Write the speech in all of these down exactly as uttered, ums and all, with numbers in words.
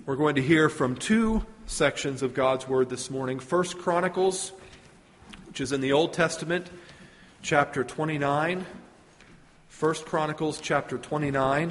We're going to hear from two sections of God's Word this morning. First Chronicles, which is in the Old Testament, chapter twenty-nine. First Chronicles, chapter twenty-nine,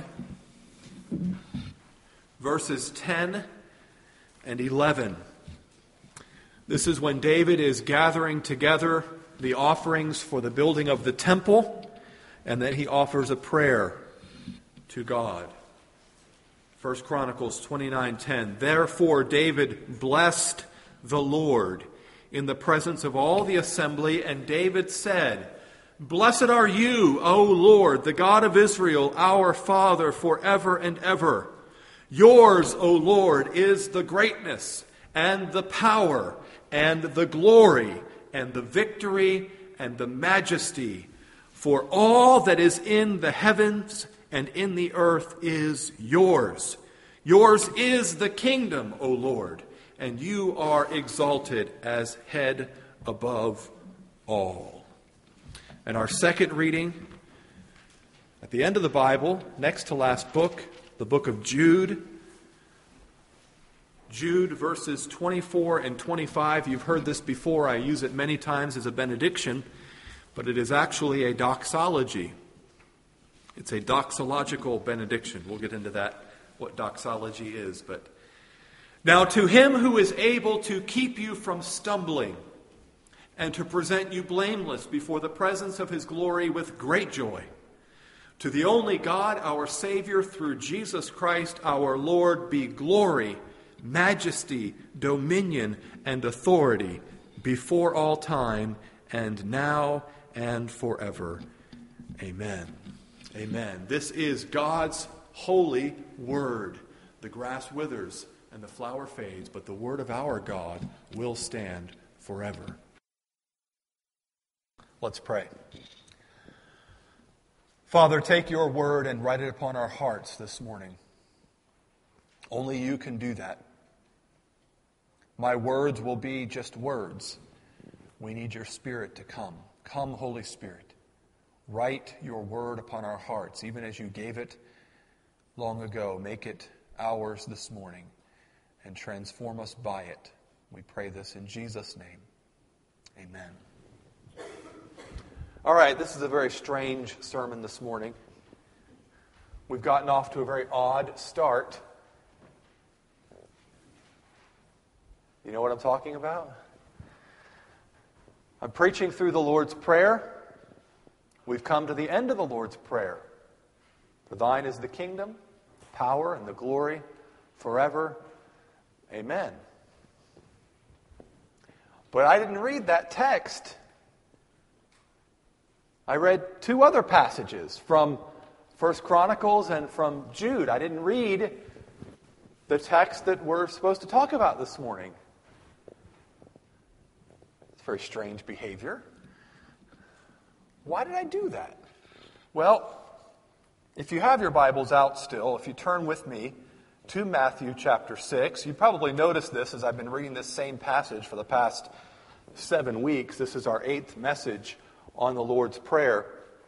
verses ten and eleven. This is when David is gathering together the offerings for the building of the temple, and then he offers a prayer to God. First Chronicles twenty-nine ten. Therefore David blessed the Lord in the presence of all the assembly, and David said, Blessed are you, O Lord, the God of Israel, our Father, forever and ever. Yours, O Lord, is the greatness and the power and the glory and the victory and the majesty. For all that is in the heavens and in the earth is yours. Yours is the kingdom, O Lord, and you are exalted as head above all. And our second reading, at the end of the Bible, next to last book, the book of Jude. Jude verses twenty-four and twenty-five. You've heard this before. I use it many times as a benediction, but it is actually a doxology. It's a doxological benediction. We'll get into that, what doxology is. But now to him who is able to keep you from stumbling and to present you blameless before the presence of his glory with great joy, to the only God, our Savior, through Jesus Christ our Lord, be glory, majesty, dominion, and authority before all time, and now and forever. Amen. Amen. This is God's holy word. The grass withers and the flower fades, but the word of our God will stand forever. Let's pray. Father, take your word and write it upon our hearts this morning. Only you can do that. My words will be just words. We need your Spirit to come. Come, Holy Spirit. Write your word upon our hearts, even as you gave it long ago. Make it ours this morning and transform us by it. We pray this in Jesus' name. Amen. All right, this is a very strange sermon this morning. We've gotten off to a very odd start. You know what I'm talking about? I'm preaching through the Lord's Prayer. We've come to the end of the Lord's Prayer. For thine is the kingdom, power, and the glory forever. Amen. But I didn't read that text. I read two other passages from First Chronicles and from Jude. I didn't read the text that we're supposed to talk about this morning. It's very strange behavior. Why did I do that? Well, if you have your Bibles out still, if you turn with me to Matthew chapter six, you probably noticed this as I've been reading this same passage for the past seven weeks. This is our eighth message on the Lord's Prayer.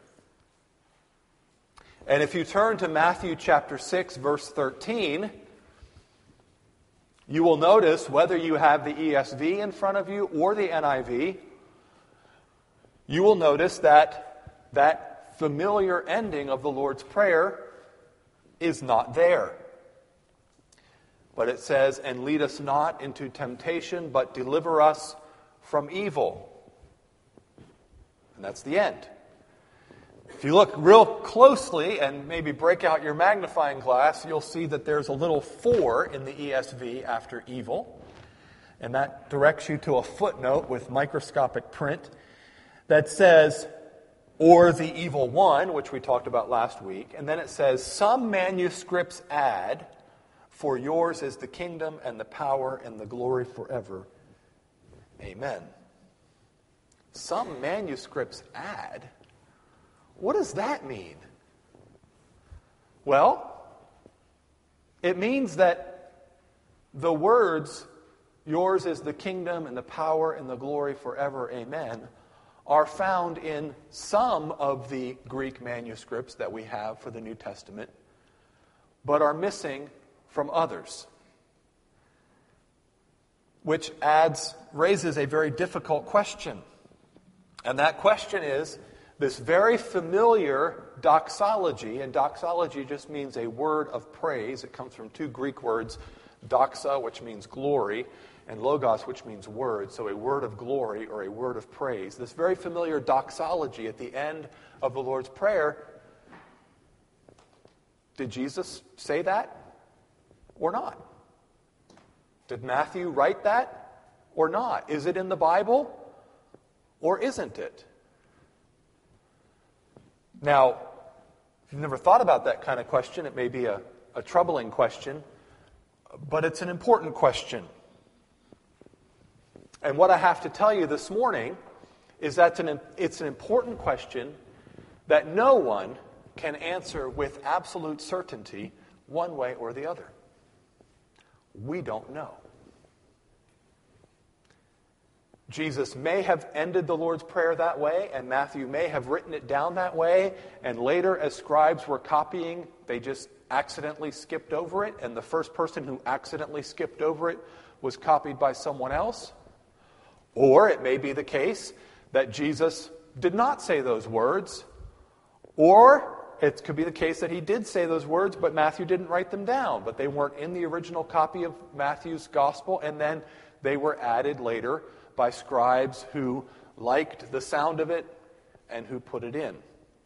And if you turn to Matthew chapter six, verse thirteen, you will notice, whether you have the E S V in front of you or the N I V, you will notice that that familiar ending of the Lord's Prayer is not there. But it says, and lead us not into temptation, but deliver us from evil. And that's the end. If you look real closely and maybe break out your magnifying glass, you'll see that there's a little four in the E S V after evil. And that directs you to a footnote with microscopic print that says, or the evil one, which we talked about last week. And then it says, some manuscripts add, for yours is the kingdom and the power and the glory forever. Amen. Some manuscripts add. What does that mean? Well, it means that the words, yours is the kingdom and the power and the glory forever, amen, are found in some of the Greek manuscripts that we have for the New Testament, but are missing from others. which adds, raises a very difficult question. And that question is this very familiar doxology, and doxology just means a word of praise. It comes from two Greek words, doxa, which means glory, and logos, which means word, so a word of glory or a word of praise. This very familiar doxology at the end of the Lord's Prayer, did Jesus say that or not? Did Matthew write that or not? Is it in the Bible or isn't it? Now, if you've never thought about that kind of question, it may be a, a troubling question, but it's an important question. And what I have to tell you this morning is that an, it's an important question that no one can answer with absolute certainty one way or the other. We don't know. Jesus may have ended the Lord's Prayer that way, and Matthew may have written it down that way, and later as scribes were copying, they just accidentally skipped over it, and the first person who accidentally skipped over it was copied by someone else. Or it may be the case that Jesus did not say those words, or it could be the case that he did say those words, but Matthew didn't write them down, but they weren't in the original copy of Matthew's gospel, and then they were added later by scribes who liked the sound of it and who put it in.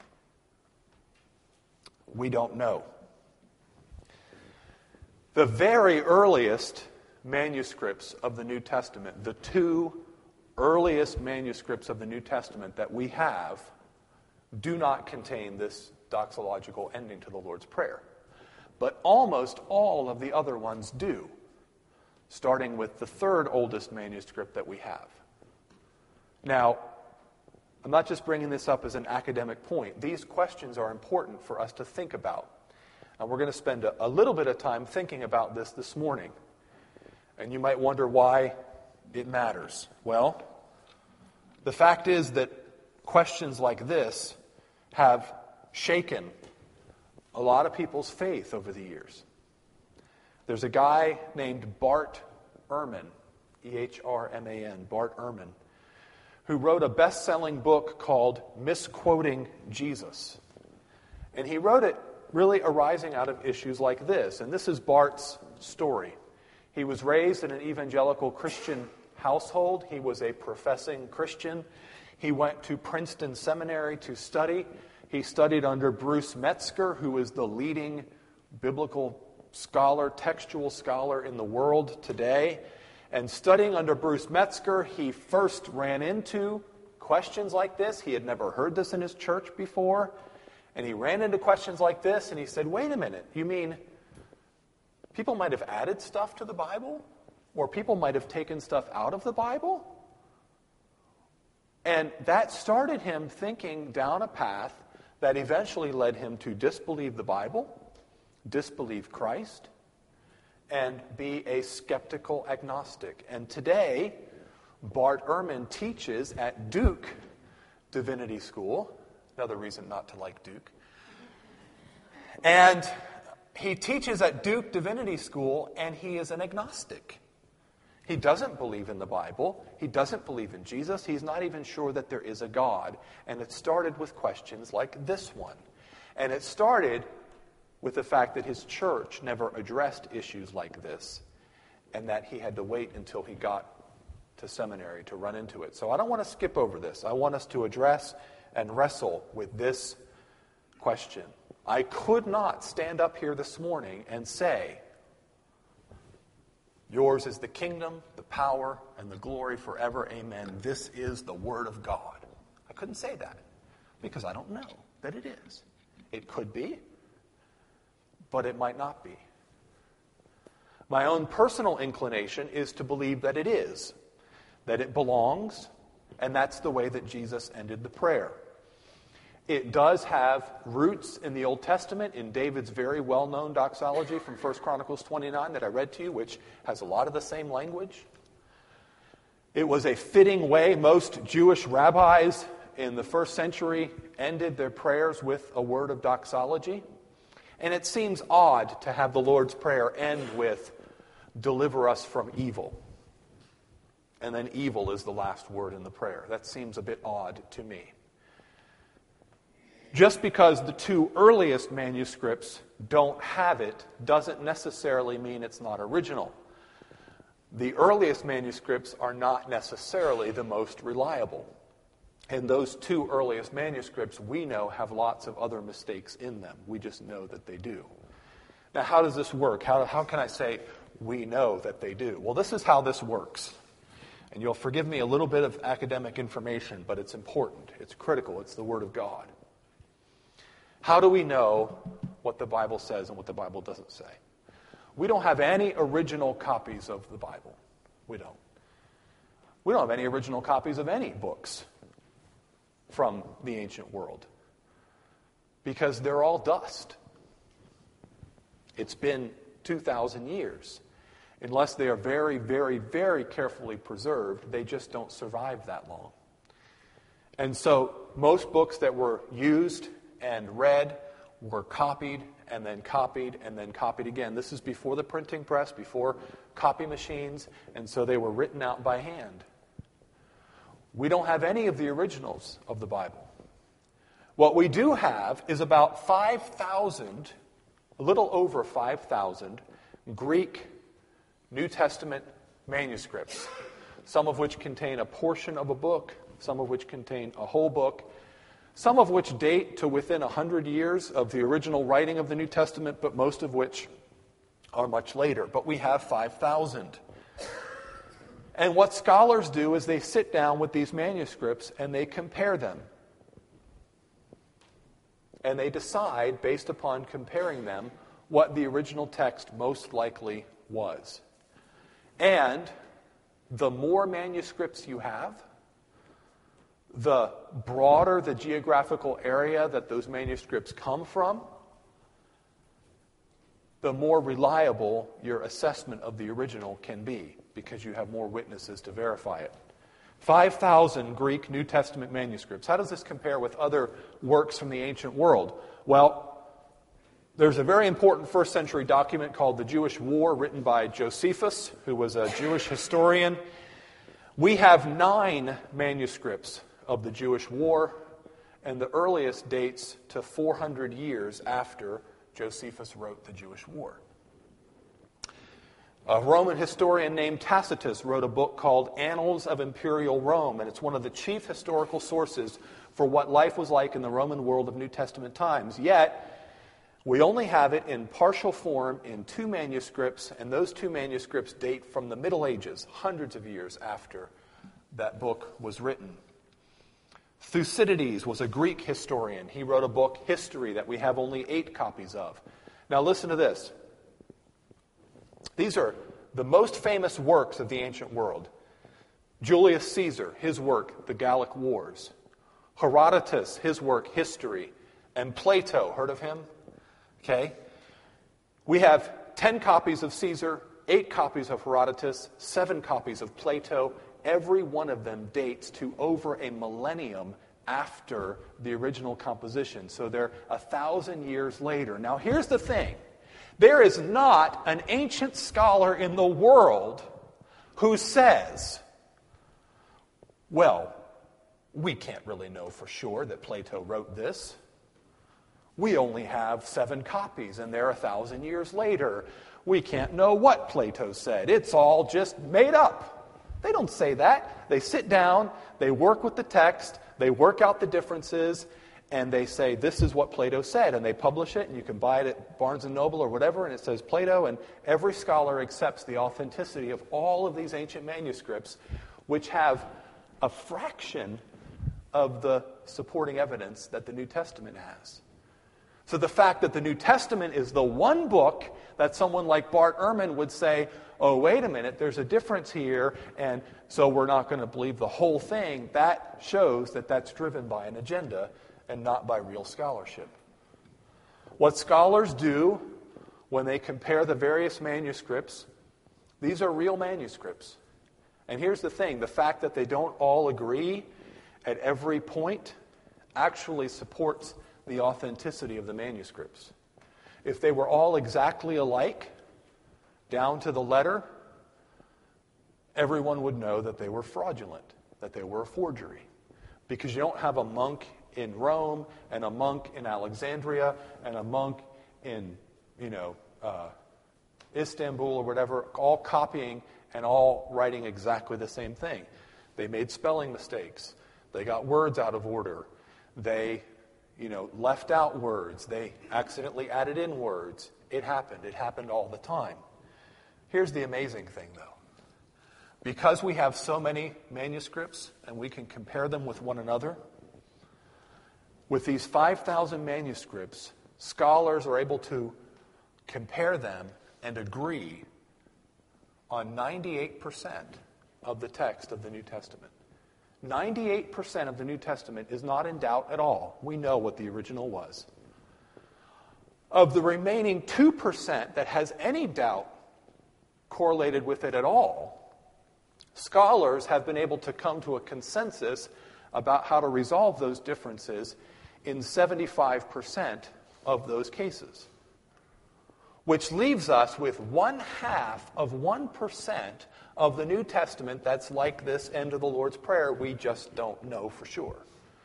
We don't know. The very earliest manuscripts of the New Testament, the two earliest manuscripts of the New Testament that we have, do not contain this doxological ending to the Lord's Prayer. But almost all of the other ones do, starting with the third oldest manuscript that we have. Now, I'm not just bringing this up as an academic point. These questions are important for us to think about. And we're going to spend a, a little bit of time thinking about this this morning. And you might wonder why it matters. Well, the fact is that questions like this have shaken a lot of people's faith over the years. There's a guy named Bart Ehrman, E H R M A N, Bart Ehrman, who wrote a best-selling book called Misquoting Jesus. And he wrote it really arising out of issues like this. And this is Bart's story. He was raised in an evangelical Christian household. He was a professing Christian. He went to Princeton Seminary to study. He studied under Bruce Metzger, who is the leading biblical scholar, textual scholar in the world today. And studying under Bruce Metzger, he first ran into questions like this. He had never heard this in his church before. And he ran into questions like this, and he said, wait a minute, you mean people might have added stuff to the Bible? Or people might have taken stuff out of the Bible? And that started him thinking down a path that eventually led him to disbelieve the Bible, disbelieve Christ, and be a skeptical agnostic. And today, Bart Ehrman teaches at Duke Divinity School. Another reason not to like Duke. And he teaches at Duke Divinity School, and he is an agnostic. He doesn't believe in the Bible. He doesn't believe in Jesus. He's not even sure that there is a God. And it started with questions like this one. And it started with the fact that his church never addressed issues like this, and that he had to wait until he got to seminary to run into it. So I don't want to skip over this. I want us to address and wrestle with this question. I could not stand up here this morning and say, yours is the kingdom, the power, and the glory forever. Amen. This is the Word of God. I couldn't say that because I don't know that it is. It could be, but it might not be. My own personal inclination is to believe that it is, that it belongs, and that's the way that Jesus ended the prayer. It does have roots in the Old Testament, in David's very well-known doxology from First Chronicles twenty-nine that I read to you, which has a lot of the same language. It was a fitting way most Jewish rabbis in the first century ended their prayers with a word of doxology. And it seems odd to have the Lord's Prayer end with, "Deliver us from evil." and then evil is the last word in the prayer. That seems a bit odd to me. Just because the two earliest manuscripts don't have it doesn't necessarily mean it's not original. The earliest manuscripts are not necessarily the most reliable. And those two earliest manuscripts, we know, have lots of other mistakes in them. We just know that they do. Now, how does this work? How, how can I say we know that they do? Well, this is how this works. And you'll forgive me a little bit of academic information, but it's important. It's critical. It's the Word of God. How do we know what the Bible says and what the Bible doesn't say? We don't have any original copies of the Bible. We don't. We don't have any original copies of any books from the ancient world because they're all dust. It's been two thousand years. Unless they are very, very, very carefully preserved, they just don't survive that long. And so most books that were used and read were copied and then copied and then copied again. This is before the printing press, before copy machines, and so they were written out by hand. We don't have any of the originals of the Bible. What we do have is about five thousand, a little over five thousand, Greek New Testament manuscripts, some of which contain a portion of a book, some of which contain a whole book, some of which date to within one hundred years of the original writing of the New Testament, but most of which are much later. But we have five thousand. And what scholars do is they sit down with these manuscripts and they compare them. And they decide, based upon comparing them, what the original text most likely was. And the more manuscripts you have, the broader the geographical area that those manuscripts come from, the more reliable your assessment of the original can be, because you have more witnesses to verify it. five thousand Greek New Testament manuscripts. How does this compare with other works from the ancient world? Well, there's a very important first century document called the Jewish War, written by Josephus, who was a Jewish historian. We have nine manuscripts of the Jewish War, and the earliest dates to four hundred years after Josephus wrote the Jewish War. A Roman historian named Tacitus wrote a book called Annals of Imperial Rome, and it's one of the chief historical sources for what life was like in the Roman world of New Testament times. Yet, we only have it in partial form in two manuscripts, and those two manuscripts date from the Middle Ages, hundreds of years after that book was written. Thucydides was a Greek historian. He wrote a book, History, that we have only eight copies of. Now listen to this. These are the most famous works of the ancient world. Julius Caesar, his work, The Gallic Wars. Herodotus, his work, History. And Plato, heard of him? Okay. We have ten copies of Caesar, eight copies of Herodotus, seven copies of Plato. Every one of them dates to over a millennium after the original composition. So they're a thousand years later. Now here's the thing. There is not an ancient scholar in the world who says, well, we can't really know for sure that Plato wrote this. We only have seven copies, and they're a thousand years later. We can't know what Plato said. It's all just made up. They don't say that. They sit down, they work with the text, they work out the differences, and they say, this is what Plato said. And they publish it, and you can buy it at Barnes and Noble or whatever, and it says Plato, and every scholar accepts the authenticity of all of these ancient manuscripts, which have a fraction of the supporting evidence that the New Testament has. So the fact that the New Testament is the one book that someone like Bart Ehrman would say, oh, wait a minute, there's a difference here, and so we're not going to believe the whole thing, that shows that that's driven by an agenda and not by real scholarship. What scholars do when they compare the various manuscripts, these are real manuscripts. And here's the thing, the fact that they don't all agree at every point actually supports the authenticity of the manuscripts. If they were all exactly alike, down to the letter, everyone would know that they were fraudulent, that they were a forgery. Because you don't have a monk in Rome and a monk in Alexandria and a monk in, you know, uh, Istanbul or whatever, all copying and all writing exactly the same thing. They made spelling mistakes. They got words out of order. They, you know, left out words. They accidentally added in words. It happened. It happened all the time. Here's the amazing thing, though. Because we have so many manuscripts and we can compare them with one another, with these five thousand manuscripts, scholars are able to compare them and agree on ninety-eight percent of the text of the New Testament. ninety-eight percent of the New Testament is not in doubt at all. We know what the original was. Of the remaining two percent that has any doubt correlated with it at all, scholars have been able to come to a consensus about how to resolve those differences in seventy-five percent of those cases, which leaves us with one half of one percent of the New Testament that's like this end of the Lord's Prayer. We just don't know for sure.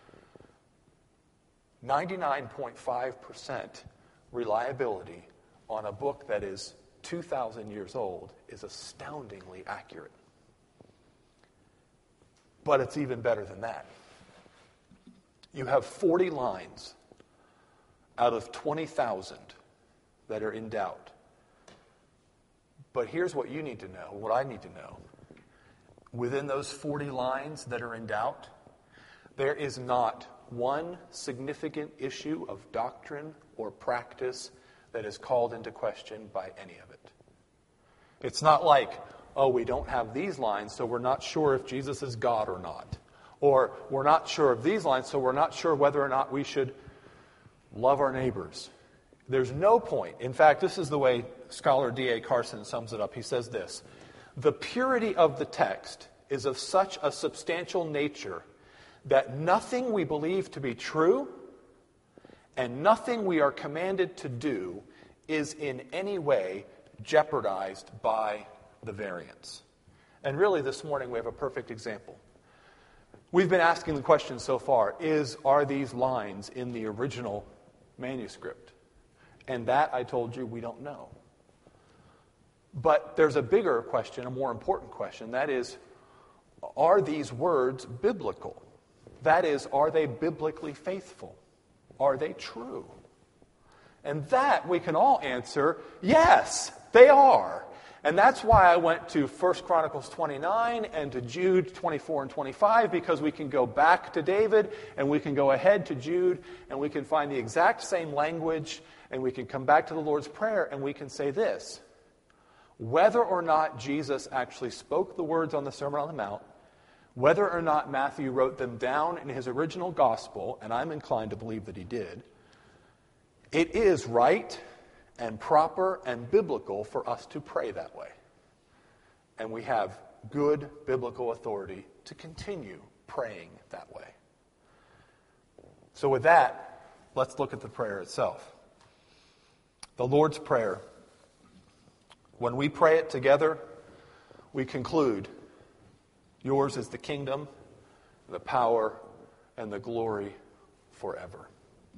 ninety-nine point five percent reliability on a book that is two thousand years old is astoundingly accurate. But it's even better than that. You have forty lines out of twenty thousand that are in doubt. But here's what you need to know, what I need to know. Within those forty lines that are in doubt, there is not one significant issue of doctrine or practice that is called into question by any of it. It's not like, oh, we don't have these lines, so we're not sure if Jesus is God or not. Or we're not sure of these lines, so we're not sure whether or not we should love our neighbors. There's no point. In fact, this is the way scholar D A Carson sums it up. He says this: the purity of the text is of such a substantial nature that nothing we believe to be true and nothing we are commanded to do is in any way jeopardized by the variance. And really this morning we have a perfect example. We've been asking the question so far, is are these lines in the original manuscript? And that, I told you, we don't know. But there's a bigger question, a more important question. That is, are these words biblical? That is, are they biblically faithful? Are they true? And that we can all answer, yes, they are. And that's why I went to First Chronicles twenty-nine and to Jude twenty-four and twenty-five, because we can go back to David and we can go ahead to Jude and we can find the exact same language and we can come back to the Lord's Prayer and we can say this: whether or not Jesus actually spoke the words on the Sermon on the Mount, whether or not Matthew wrote them down in his original gospel, and I'm inclined to believe that he did, it is right and proper and biblical for us to pray that way. And we have good biblical authority to continue praying that way. So with that, let's look at the prayer itself. The Lord's Prayer. When we pray it together, we conclude, yours is the kingdom, the power, and the glory forever.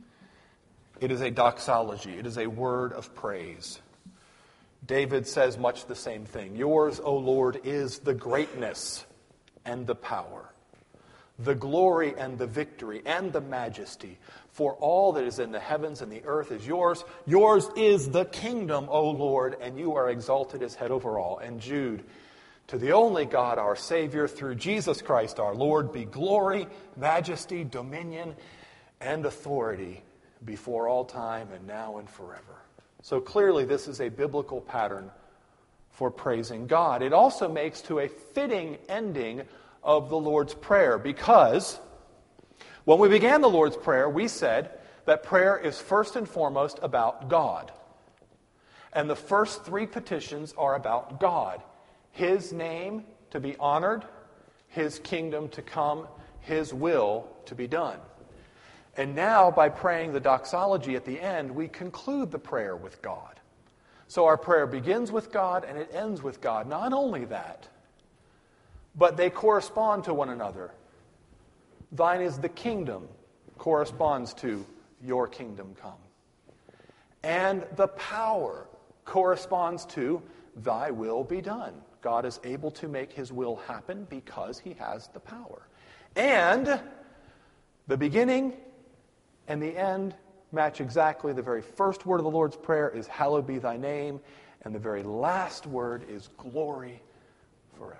It is a doxology. It is a word of praise. David says much the same thing. Yours, O Lord, is the greatness and the power, the glory and the victory and the majesty. For all that is in the heavens and the earth is yours. Yours is the kingdom, O Lord, and you are exalted as head over all. And Jude, to the only God, our Savior, through Jesus Christ our Lord, be glory, majesty, dominion, and authority before all time and now and forever. So clearly this is a biblical pattern for praising God. It also makes to a fitting ending of the Lord's Prayer, because when we began the Lord's Prayer, we said that prayer is first and foremost about God. And the first three petitions are about God. His name to be honored, His kingdom to come, His will to be done. And now, by praying the doxology at the end, we conclude the prayer with God. So our prayer begins with God and it ends with God. Not only that, but they correspond to one another. Thine is the kingdom corresponds to your kingdom come. And the power corresponds to thy will be done. God is able to make his will happen because he has the power. And the beginning and the end match exactly. The very first word of the Lord's Prayer is, hallowed be thy name. And the very last word is, glory forever.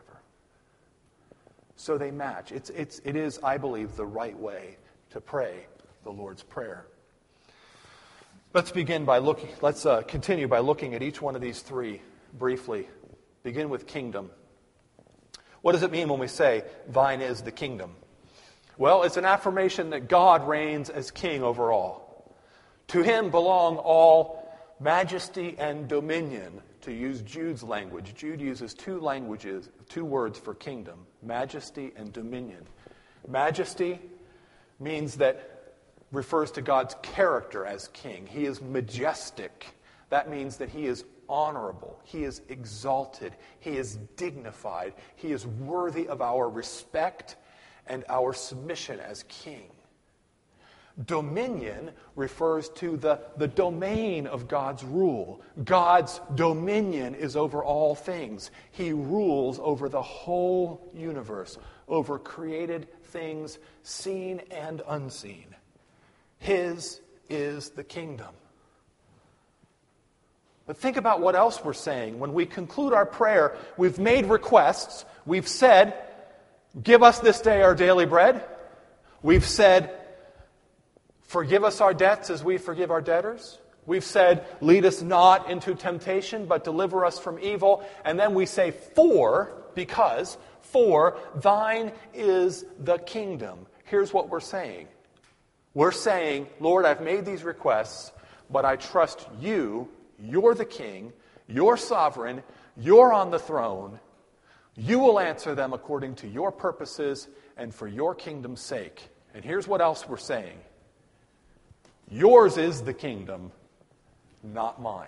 So they match. It's, it's, it is, I believe, the right way to pray the Lord's Prayer. Let's begin by looking, let's uh, continue by looking at each one of these three briefly. Begin with kingdom. What does it mean when we say, thine is the kingdom? Well, it's an affirmation that God reigns as king over all. To him belong all majesty and dominion, to use Jude's language. Jude uses two languages, two words for kingdom, majesty and dominion. Majesty means that refers to God's character as king. He is majestic. That means that he is honorable. He is exalted. He is dignified. He is worthy of our respect and our submission as king. Dominion refers to the, the domain of God's rule. God's dominion is over all things. He rules over the whole universe, over created things seen and unseen. His is the kingdom. But think about what else we're saying. When we conclude our prayer, we've made requests. We've said, give us this day our daily bread. We've said, forgive us our debts as we forgive our debtors. We've said, lead us not into temptation, but deliver us from evil. And then we say, for, because, for thine is the kingdom. Here's what we're saying. We're saying, Lord, I've made these requests, but I trust you. You're the king. You're sovereign. You're on the throne. You will answer them according to your purposes and for your kingdom's sake. And here's what else we're saying. Yours is the kingdom, not mine.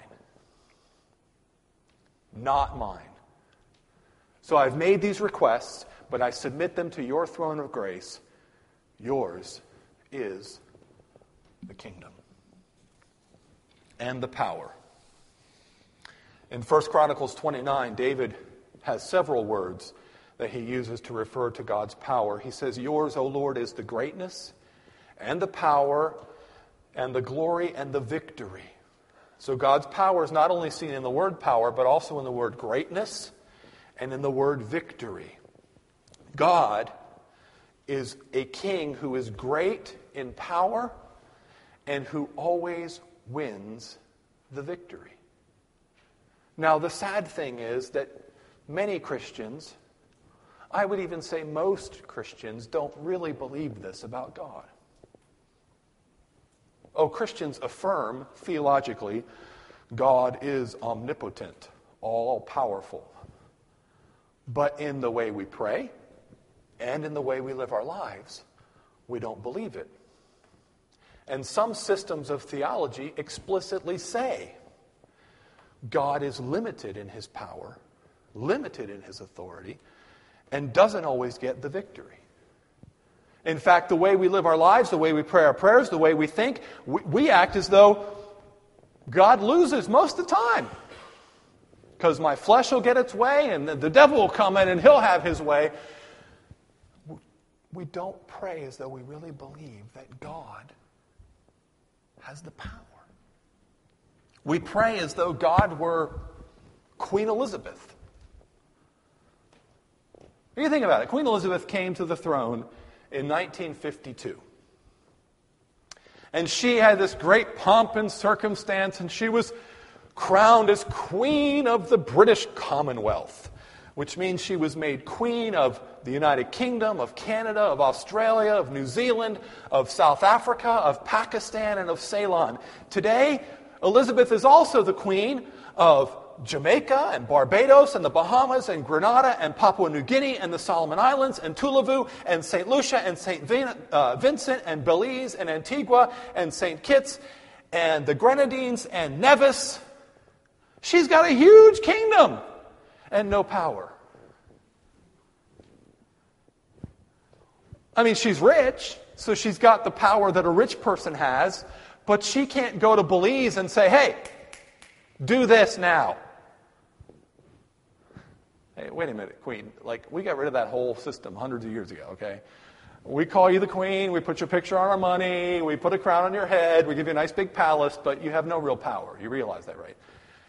Not mine. So I've made these requests, but I submit them to your throne of grace. Yours is the kingdom and the power. In First Chronicles twenty-nine, David has several words that he uses to refer to God's power. He says, yours, O Lord, is the greatness and the power and the glory and the victory. So God's power is not only seen in the word power, but also in the word greatness and in the word victory. God is a king who is great in power and who always wins the victory. Now, the sad thing is that many Christians, I would even say most Christians, don't really believe this about God. Oh, Christians affirm theologically God is omnipotent, all-powerful. But in the way we pray and in the way we live our lives, we don't believe it. And some systems of theology explicitly say God is limited in his power, limited in his authority, and doesn't always get the victory. In fact, the way we live our lives, the way we pray our prayers, the way we think, we, we act as though God loses most of the time. Because my flesh will get its way, and the devil will come in and he'll have his way. We don't pray as though we really believe that God has the power. We pray as though God were Queen Elizabeth. What do you think about it? Queen Elizabeth came to the throne in nineteen fifty-two. And she had this great pomp and circumstance, and she was crowned as Queen of the British Commonwealth, which means she was made Queen of the United Kingdom, of Canada, of Australia, of New Zealand, of South Africa, of Pakistan, and of Ceylon. Today, Elizabeth is also the Queen of Jamaica and Barbados and the Bahamas and Grenada and Papua New Guinea and the Solomon Islands and Tuvalu and Saint Lucia and Saint Vincent and Belize and Antigua and Saint Kitts and the Grenadines and Nevis. She's got a huge kingdom and no power. I mean, she's rich, so she's got the power that a rich person has, but she can't go to Belize and say, hey, do this now. Hey, wait a minute, Queen. Like, we got rid of that whole system hundreds of years ago, okay? We call you the Queen, we put your picture on our money, we put a crown on your head, we give you a nice big palace, but you have no real power. You realize that, right?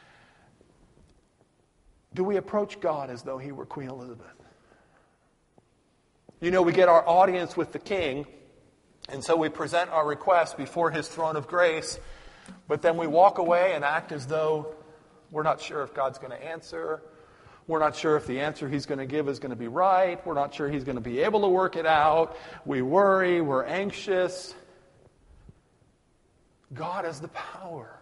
Do we approach God as though he were Queen Elizabeth? You know, we get our audience with the king, and so we present our request before his throne of grace, but then we walk away and act as though we're not sure if God's going to answer. We're not sure if the answer he's going to give is going to be right. We're not sure he's going to be able to work it out. We worry. We're anxious. God has the power.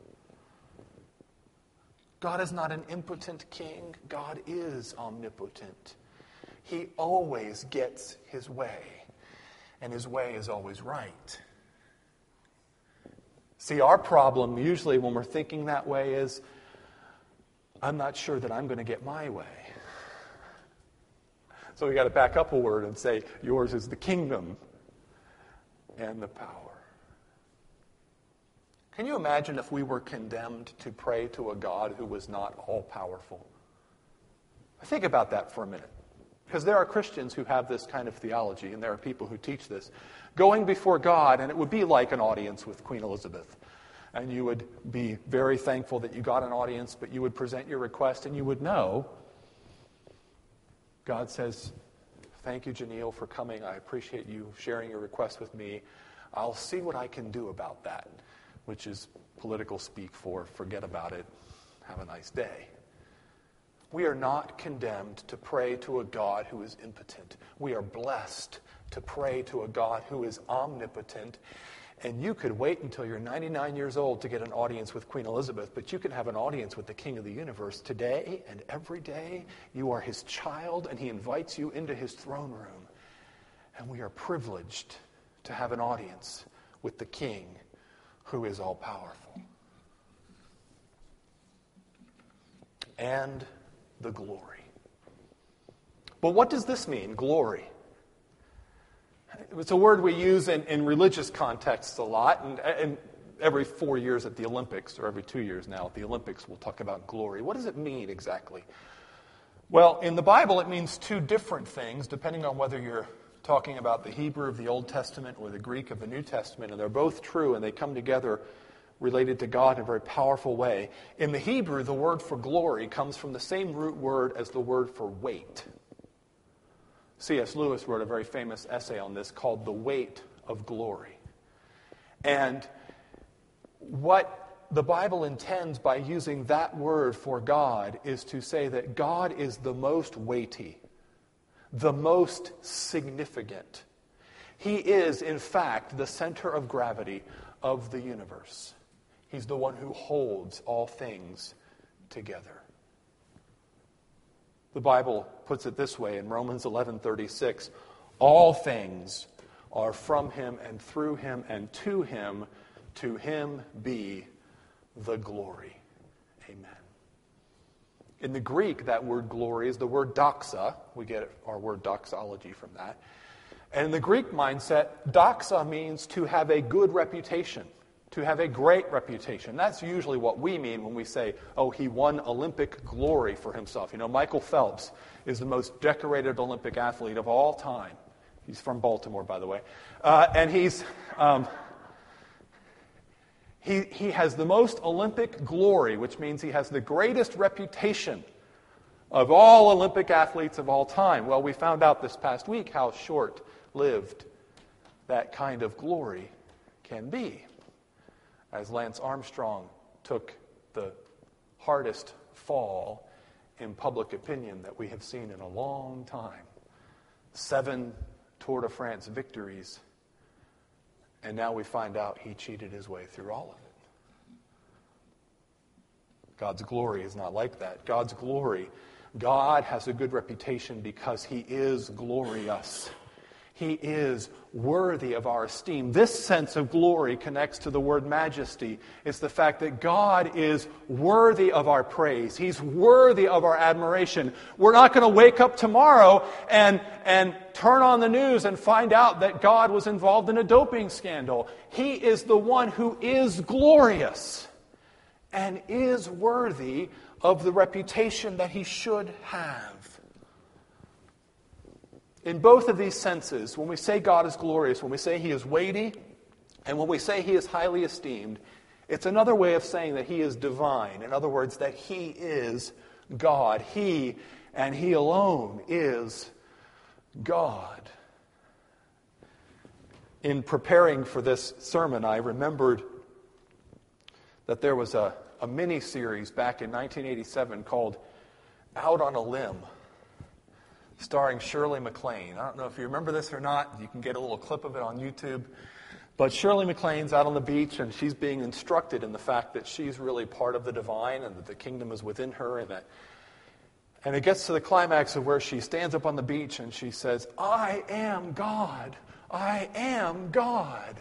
God is not an impotent king. God is omnipotent. He always gets his way, and his way is always right. See, our problem usually when we're thinking that way is, I'm not sure that I'm going to get my way. So we got to back up a word and say, yours is the kingdom and the power. Can you imagine if we were condemned to pray to a God who was not all-powerful? Think about that for a minute. Because there are Christians who have this kind of theology, and there are people who teach this. Going before God, and it would be like an audience with Queen Elizabeth. And you would be very thankful that you got an audience, but you would present your request, and you would know, God says, thank you, Janelle, for coming. I appreciate you sharing your request with me. I'll see what I can do about that, which is political speak for forget about it, have a nice day. We are not condemned to pray to a God who is impotent. We are blessed to pray to a God who is omnipotent. And you could wait until you're ninety-nine years old to get an audience with Queen Elizabeth, but you can have an audience with the King of the universe today and every day. You are his child, and he invites you into his throne room. And we are privileged to have an audience with the King who is all-powerful. And the glory. But what does this mean, glory? It's a word we use in, in religious contexts a lot, and, and every four years at the Olympics, or every two years now at the Olympics, we'll talk about glory. What does it mean exactly? Well, in the Bible, it means two different things, depending on whether you're talking about the Hebrew of the Old Testament or the Greek of the New Testament, and they're both true, and they come together related to God in a very powerful way. In the Hebrew, the word for glory comes from the same root word as the word for weight. C S Lewis wrote a very famous essay on this called The Weight of Glory. And what the Bible intends by using that word for God is to say that God is the most weighty, the most significant. He is, in fact, the center of gravity of the universe. He's the one who holds all things together. The Bible puts it this way in Romans eleven thirty-six, all things are from him and through him and to him. To him be the glory. Amen. In the Greek, that word glory is the word doxa. We get our word doxology from that. And in the Greek mindset, doxa means to have a good reputation, to have a great reputation. That's usually what we mean when we say, oh, he won Olympic glory for himself. You know, Michael Phelps is the most decorated Olympic athlete of all time. He's from Baltimore, by the way. Uh, and he's um, he, he has the most Olympic glory, which means he has the greatest reputation of all Olympic athletes of all time. Well, we found out this past week how short-lived that kind of glory can be. As Lance Armstrong took the hardest fall in public opinion that we have seen in a long time. Seven Tour de France victories, and now we find out he cheated his way through all of it. God's glory is not like that. God's glory, God has a good reputation because he is glorious. He is worthy of our esteem. This sense of glory connects to the word majesty. It's the fact that God is worthy of our praise. He's worthy of our admiration. We're not going to wake up tomorrow and, and turn on the news and find out that God was involved in a doping scandal. He is the one who is glorious and is worthy of the reputation that he should have. In both of these senses, when we say God is glorious, when we say he is weighty, and when we say he is highly esteemed, it's another way of saying that he is divine. In other words, that he is God. He and he alone is God. In preparing for this sermon, I remembered that there was a, a mini-series back in nineteen eighty-seven called Out on a Limb, starring Shirley MacLaine. I don't know if you remember this or not. You can get a little clip of it on YouTube. But Shirley MacLaine's out on the beach, and she's being instructed in the fact that she's really part of the divine and that the kingdom is within her. And that, and it gets to the climax of where she stands up on the beach and she says, "I am God. I am God."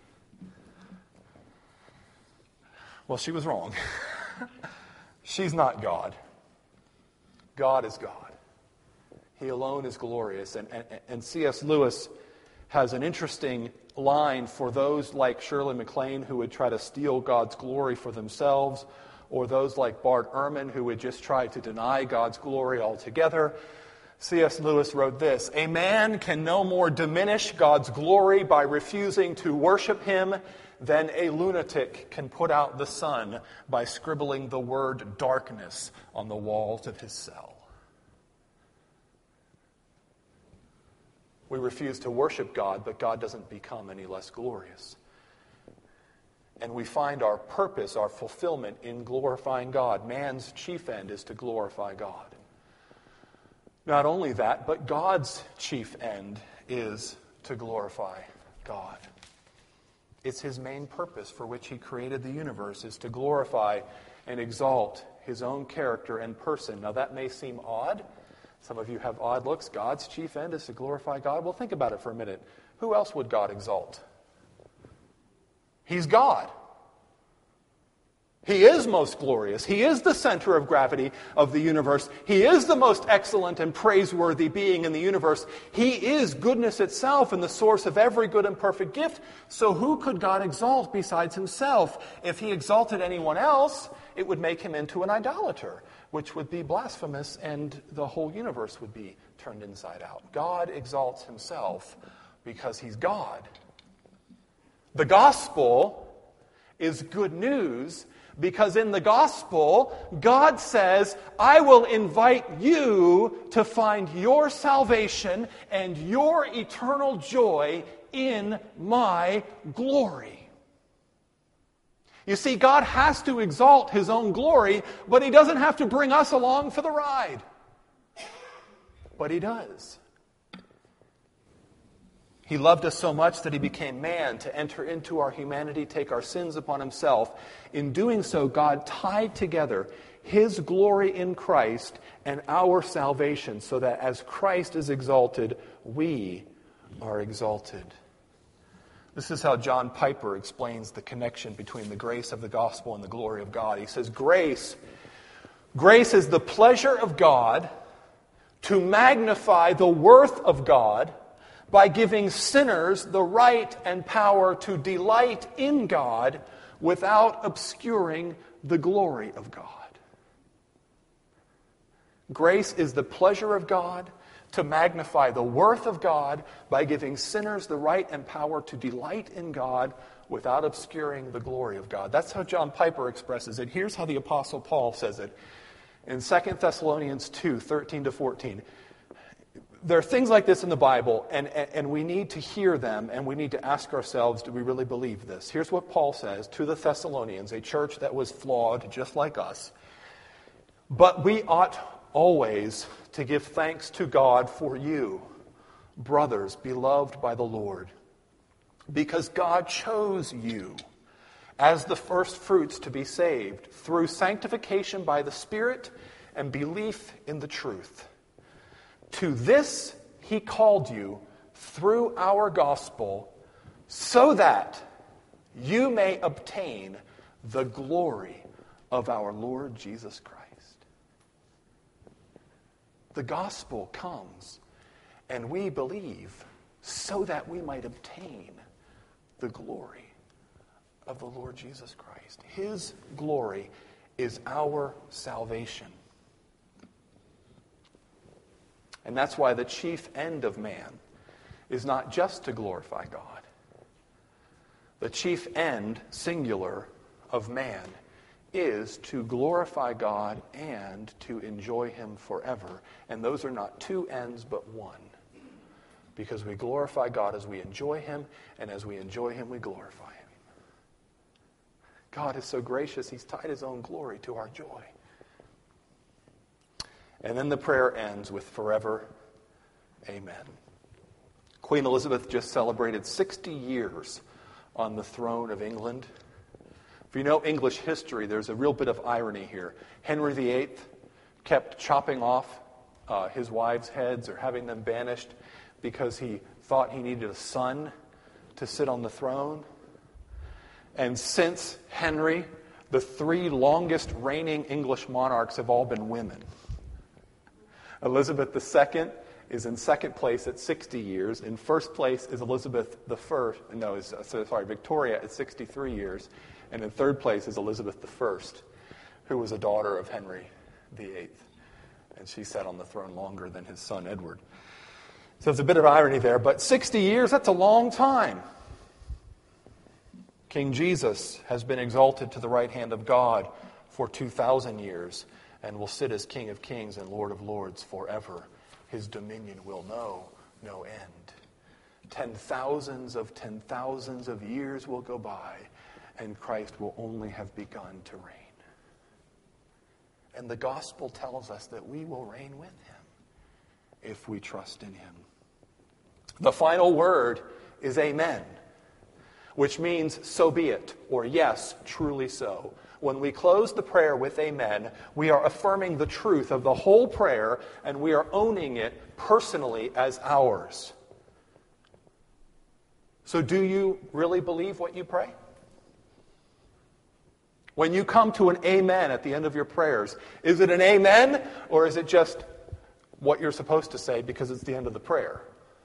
Well, she was wrong. She's not God. God is God. He alone is glorious. And, and, and C S Lewis has an interesting line for those like Shirley MacLaine who would try to steal God's glory for themselves, or those like Bart Ehrman who would just try to deny God's glory altogether. C S Lewis wrote this: "A man can no more diminish God's glory by refusing to worship him than a lunatic can put out the sun by scribbling the word darkness on the walls of his cell." We refuse to worship God, but God doesn't become any less glorious. And we find our purpose, our fulfillment in glorifying God. Man's chief end is to glorify God. Not only that, but God's chief end is to glorify God. It's his main purpose for which he created the universe, is to glorify and exalt his own character and person. Now that may seem odd. Some of you have odd looks. God's chief end is to glorify God. Well, think about it for a minute. Who else would God exalt? He's God. He is most glorious. He is the center of gravity of the universe. He is the most excellent and praiseworthy being in the universe. He is goodness itself and the source of every good and perfect gift. So who could God exalt besides himself? If he exalted anyone else, it would make him into an idolater, which would be blasphemous, and the whole universe would be turned inside out. God exalts himself because he's God. The gospel is good news because in the gospel, God says, "I will invite you to find your salvation and your eternal joy in my glory." You see, God has to exalt his own glory, but he doesn't have to bring us along for the ride. But he does. He loved us so much that he became man to enter into our humanity, take our sins upon himself. In doing so, God tied together his glory in Christ and our salvation so that as Christ is exalted, we are exalted. This is how John Piper explains the connection between the grace of the gospel and the glory of God. He says, grace, grace is the pleasure of God to magnify the worth of God by giving sinners the right and power to delight in God without obscuring the glory of God. Grace is the pleasure of God to magnify the worth of God by giving sinners the right and power to delight in God without obscuring the glory of God. That's how John Piper expresses it. Here's how the Apostle Paul says it in Second Thessalonians two, thirteen to fourteen. There are things like this in the Bible, and, and we need to hear them, and we need to ask ourselves, do we really believe this? Here's what Paul says to the Thessalonians, a church that was flawed just like us. "But we ought always to give thanks to God for you, brothers beloved by the Lord, because God chose you as the first fruits to be saved through sanctification by the Spirit and belief in the truth. To this he called you through our gospel, so that you may obtain the glory of our Lord Jesus Christ. The gospel comes, and we believe, so that we might obtain the glory of the Lord Jesus Christ. His glory is our salvation. And that's why the chief end of man is not just to glorify God. The chief end, singular, of man is to glorify God and to enjoy Him forever. And those are not two ends, but one. Because we glorify God as we enjoy Him, and as we enjoy Him, we glorify Him. God is so gracious, He's tied His own glory to our joy. And then the prayer ends with forever, amen. Queen Elizabeth just celebrated sixty years on the throne of England. If you know English history, there's a real bit of irony here. Henry the Eighth kept chopping off uh, his wives' heads or having them banished because he thought he needed a son to sit on the throne. And since Henry, the three longest reigning English monarchs have all been women. Elizabeth the Second is in second place at sixty years. In first place is Elizabeth the First. No, is, sorry, Victoria at sixty-three years. And in third place is Elizabeth the First, who was a daughter of Henry the Eighth. And she sat on the throne longer than his son Edward. So there's a bit of irony there. But sixty years, that's a long time. King Jesus has been exalted to the right hand of God for two thousand years and will sit as King of Kings and Lord of Lords forever. His dominion will know no end. Ten thousands of ten thousands of years will go by, and Christ will only have begun to reign. And the gospel tells us that we will reign with Him if we trust in Him. The final word is amen, which means so be it, or yes, truly so. When we close the prayer with amen, we are affirming the truth of the whole prayer, and we are owning it personally as ours. So do you really believe what you pray? When you come to an amen at the end of your prayers, is it an amen, or is it just what you're supposed to say because it's the end of the prayer?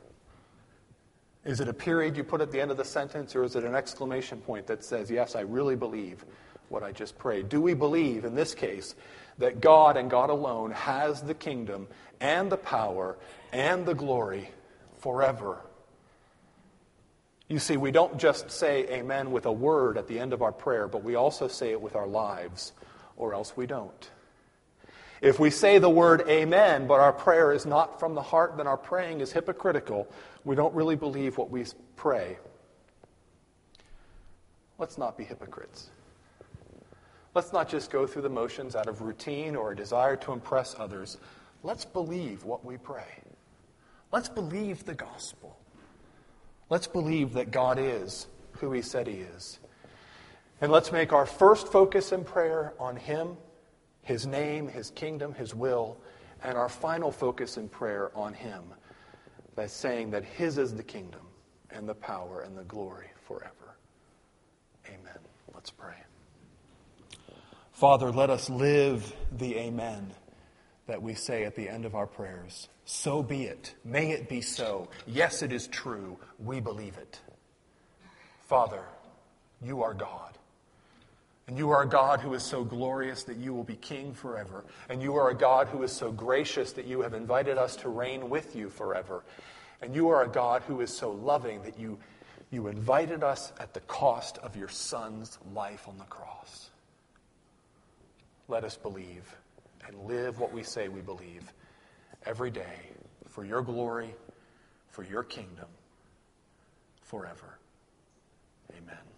Is it a period you put at the end of the sentence, or is it an exclamation point that says, yes, I really believe what I just prayed? Do we believe, in this case, that God and God alone has the kingdom and the power and the glory forever? You see, we don't just say amen with a word at the end of our prayer, but we also say it with our lives, or else we don't. If we say the word amen, but our prayer is not from the heart, then our praying is hypocritical. We don't really believe what we pray. Let's not be hypocrites. Let's not just go through the motions out of routine or a desire to impress others. Let's believe what we pray. Let's believe the gospel. Let's believe that God is who He said He is. And let's make our first focus in prayer on Him, His name, His kingdom, His will, and our final focus in prayer on Him, by saying that His is the kingdom and the power and the glory forever. Amen. Let's pray. Father, let us live the amen that we say at the end of our prayers. So be it. May it be so. Yes, it is true. We believe it. Father, you are God. And you are a God who is so glorious that you will be king forever. And you are a God who is so gracious that you have invited us to reign with you forever. And you are a God who is so loving that you, you invited us at the cost of your Son's life on the cross. Let us believe and live what we say we believe every day for your glory, for your kingdom, forever. Amen.